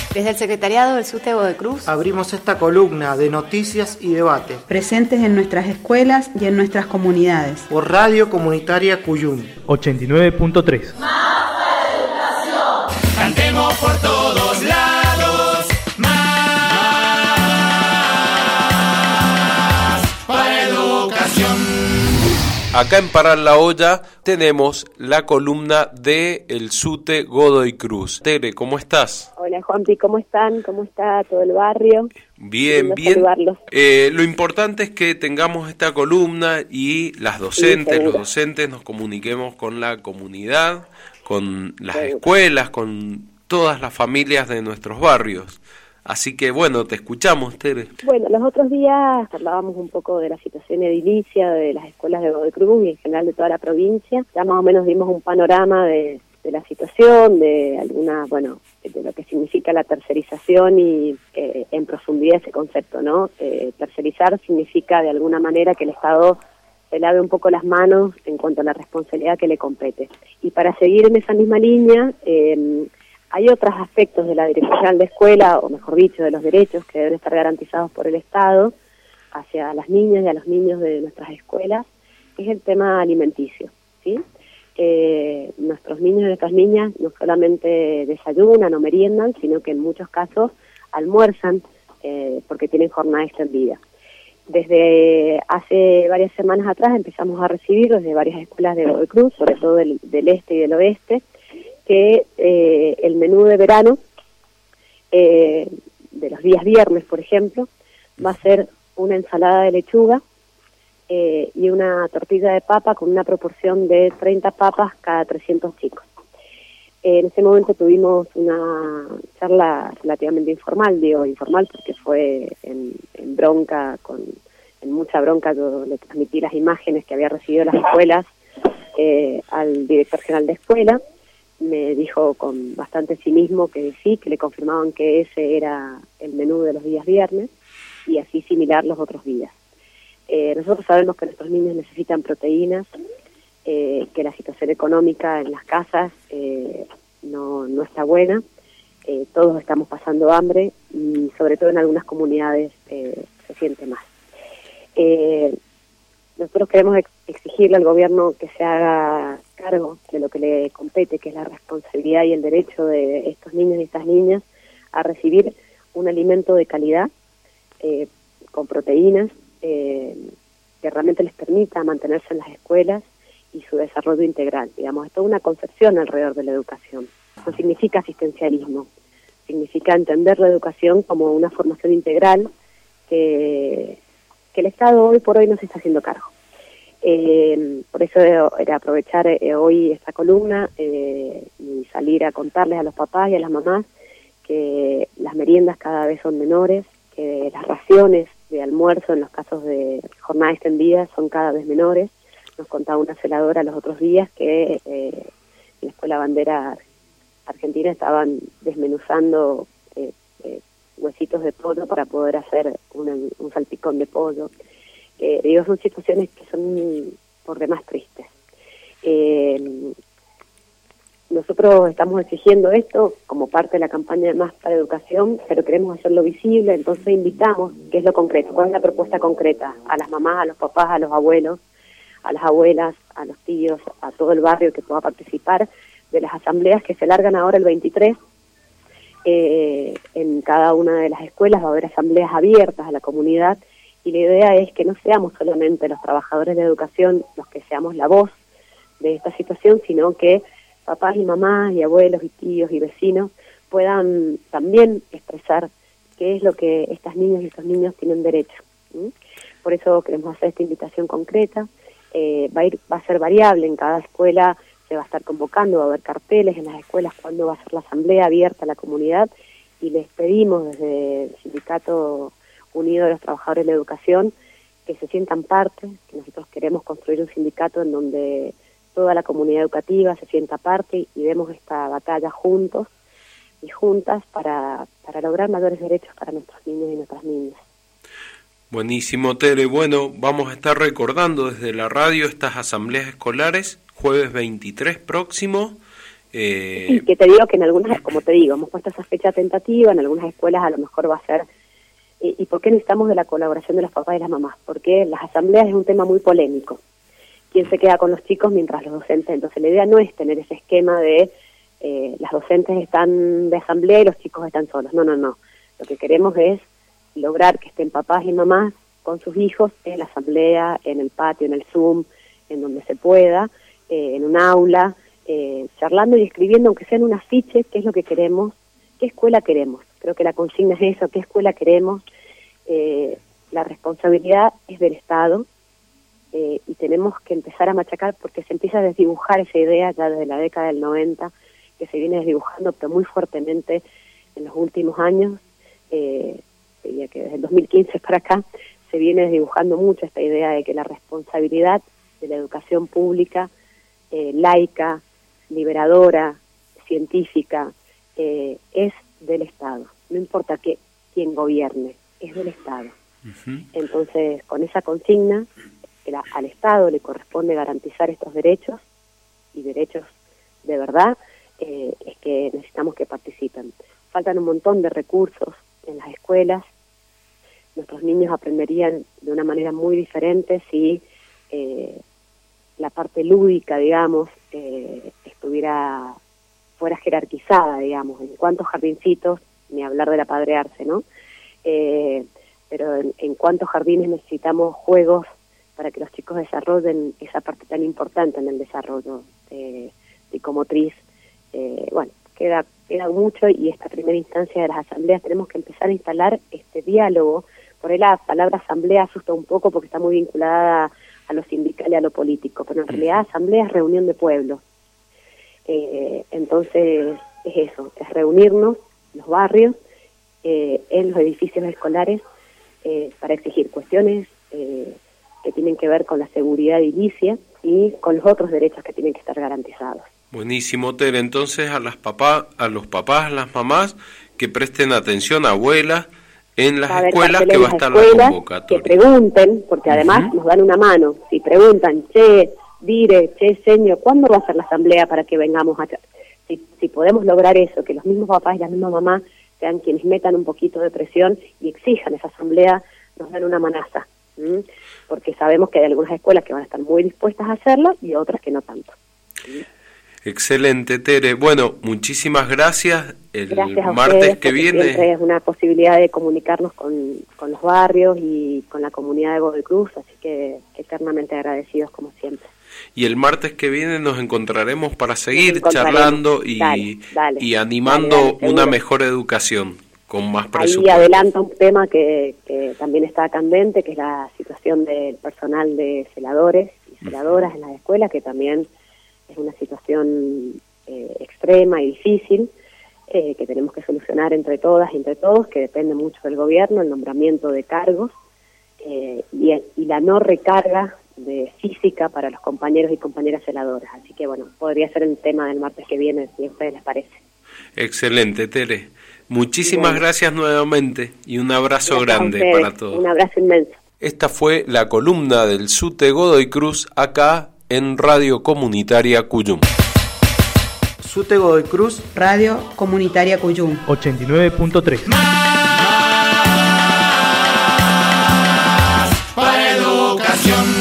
Desde el Secretariado del SUTE Godoy Cruz abrimos esta columna de noticias y debate presentes en nuestras escuelas y en nuestras comunidades. Por Radio Comunitaria Cuyum 89.3. Más para educación. Cantemos por todos lados. Más para educación. Acá en Parar la Olla tenemos la columna de el SUTE Godoy Cruz. Tere, ¿cómo estás? Hola Juanpi, ¿cómo están? ¿Cómo está todo el barrio? Bien, bien. Lo importante es que tengamos esta columna y las docentes, los docentes nos comuniquemos con la comunidad, con las escuelas, con todas las familias de nuestros barrios. Así que bueno, te escuchamos, Tere. Bueno, los otros días hablábamos un poco de la situación edilicia de las escuelas de Godoy Cruz y en general de toda la provincia. Ya más o menos dimos un panorama de la situación, de alguna, bueno, de lo que significa la tercerización y en profundidad ese concepto, ¿no? Tercerizar significa de alguna manera que el Estado se lave un poco las manos en cuanto a la responsabilidad que le compete. Y para seguir en esa misma línea, hay otros aspectos de la Dirección General de Escuela, o mejor dicho, de los derechos que deben estar garantizados por el Estado hacia las niñas y a los niños de nuestras escuelas, que es el tema alimenticio, ¿sí? Nuestros niños y nuestras niñas no solamente desayunan o meriendan, sino que en muchos casos almuerzan porque tienen jornada extendida. Desde hace varias semanas atrás empezamos a recibir desde varias escuelas de Godoy Cruz, sobre todo del este y del oeste, que el menú de verano, de los días viernes, por ejemplo, va a ser una ensalada de lechuga y una tortilla de papa con una proporción de 30 papas cada 300 chicos. En ese momento tuvimos una charla relativamente informal, digo informal porque fue en bronca, en mucha bronca. Yo le transmití las imágenes que había recibido las escuelas al director general de escuela. Me dijo con bastante cinismo que sí, que le confirmaban que ese era el menú de los días viernes y así similar los otros días. Nosotros sabemos que nuestros niños necesitan proteínas, que la situación económica en las casas no está buena, todos estamos pasando hambre y sobre todo en algunas comunidades se siente más. Nosotros queremos exigirle al gobierno que se haga cargo de lo que le compete, que es la responsabilidad y el derecho de estos niños y estas niñas a recibir un alimento de calidad, con proteínas, que realmente les permita mantenerse en las escuelas y su desarrollo integral. Digamos, es toda una concepción alrededor de la educación. No significa asistencialismo, significa entender la educación como una formación integral que el Estado hoy por hoy no se está haciendo cargo. Por eso era aprovechar hoy esta columna y salir a contarles a los papás y a las mamás que las meriendas cada vez son menores, que las raciones de almuerzo en los casos de jornada extendida son cada vez menores. Nos contaba una celadora los otros días que en la Escuela Bandera Argentina estaban desmenuzando huesitos de pollo para poder hacer un salpicón de pollo. Digo, son situaciones que son por demás tristes. Nosotros estamos exigiendo esto como parte de la campaña de Más para Educación, pero queremos hacerlo visible, entonces invitamos, ¿qué es lo concreto? ¿Cuál es la propuesta concreta? A las mamás, a los papás, a los abuelos, a las abuelas, a los tíos, a todo el barrio que pueda participar de las asambleas que se largan ahora el 23. En cada una de las escuelas va a haber asambleas abiertas a la comunidad y la idea es que no seamos solamente los trabajadores de educación los que seamos la voz de esta situación, sino que papás y mamás y abuelos y tíos y vecinos puedan también expresar qué es lo que estas niñas y estos niños tienen derecho. Por eso queremos hacer esta invitación concreta. Va a ser variable, en cada escuela se va a estar convocando, va a haber carteles en las escuelas cuando va a ser la asamblea abierta a la comunidad y les pedimos desde el Sindicato Unido de los Trabajadores de la Educación que se sientan parte, que nosotros queremos construir un sindicato en donde toda la comunidad educativa se sienta parte y demos esta batalla juntos y juntas para lograr mayores derechos para nuestros niños y nuestras niñas. Buenísimo, Tere. Bueno, vamos a estar recordando desde la radio estas asambleas escolares, jueves 23 próximo, Sí, que te digo que en algunas, como te digo, hemos puesto esa fecha tentativa, en algunas escuelas a lo mejor va a ser. ¿Y por qué necesitamos de la colaboración de los papás y las mamás? Porque las asambleas es un tema muy polémico. ¿Quién se queda con los chicos mientras los docentes? Entonces la idea no es tener ese esquema de las docentes están de asamblea y los chicos están solos. No. Lo que queremos es lograr que estén papás y mamás con sus hijos en la asamblea, en el patio, en el Zoom, en donde se pueda, en un aula, charlando y escribiendo, aunque sea en un afiche, qué es lo que queremos, qué escuela queremos. Creo que la consigna es eso, qué escuela queremos. La responsabilidad es del Estado y tenemos que empezar a machacar porque se empieza a desdibujar esa idea ya desde la década del 90, que se viene desdibujando pero muy fuertemente en los últimos años. Diría que desde el 2015 para acá se viene desdibujando mucho esta idea de que la responsabilidad de la educación pública, laica, liberadora, científica, es del Estado. No importa quién gobierne, es del Estado. Uh-huh. Entonces, con esa consigna, al Estado le corresponde garantizar estos derechos, y derechos de verdad, es que necesitamos que participen. Faltan un montón de recursos en las escuelas. Nuestros niños aprenderían de una manera muy diferente si la parte lúdica, digamos, fuera jerarquizada, digamos, en cuántos jardincitos, ni hablar del apadrearse, ¿no? Pero en cuántos jardines necesitamos juegos para que los chicos desarrollen esa parte tan importante en el desarrollo psicomotriz. Bueno, queda mucho, y esta primera instancia de las asambleas tenemos que empezar a instalar este diálogo. Por ahí la palabra asamblea asusta un poco porque está muy vinculada a lo sindical y a lo político, pero en realidad asamblea es reunión de pueblos. Entonces es eso, es reunirnos los barrios, en los edificios escolares, para exigir cuestiones que tienen que ver con la seguridad edilicia y con los otros derechos que tienen que estar garantizados. Buenísimo, Tere. Entonces a los papás, las mamás, que presten atención, abuelas, en las escuelas, que va a estar la convocatoria. Que pregunten, porque además nos dan una mano. Si preguntan, señor, ¿cuándo va a ser la asamblea para que vengamos allá? Si podemos lograr eso, que los mismos papás y las mismas mamás sean quienes metan un poquito de presión y exijan esa asamblea, nos dan una manaza. Porque sabemos que hay algunas escuelas que van a estar muy dispuestas a hacerlo y otras que no tanto. Excelente, Tere. Bueno, muchísimas gracias. Gracias a martes ustedes, que viene siempre es una posibilidad de comunicarnos con los barrios y con la comunidad de Godoy Cruz, así que eternamente agradecidos como siempre. Y el martes que viene nos encontraremos para seguir charlando y animando una mejor educación con más presupuesto. Ahí adelanta un tema que también está candente, que es la situación del personal de celadores y celadoras en las escuelas, que también es una situación extrema y difícil, que tenemos que solucionar entre todas y entre todos, que depende mucho del gobierno, el nombramiento de cargos y la no recarga de física para los compañeros y compañeras celadoras. Así que bueno, podría ser el tema del martes que viene, si a ustedes les parece. Excelente, Tere. Muchísimas gracias nuevamente y un abrazo grande para todos. Un abrazo inmenso. Esta fue la columna del SUTE Godoy Cruz acá en Radio Comunitaria Cuyum. SUTE Godoy Cruz, Radio Comunitaria Cuyum 89.3. Para educación.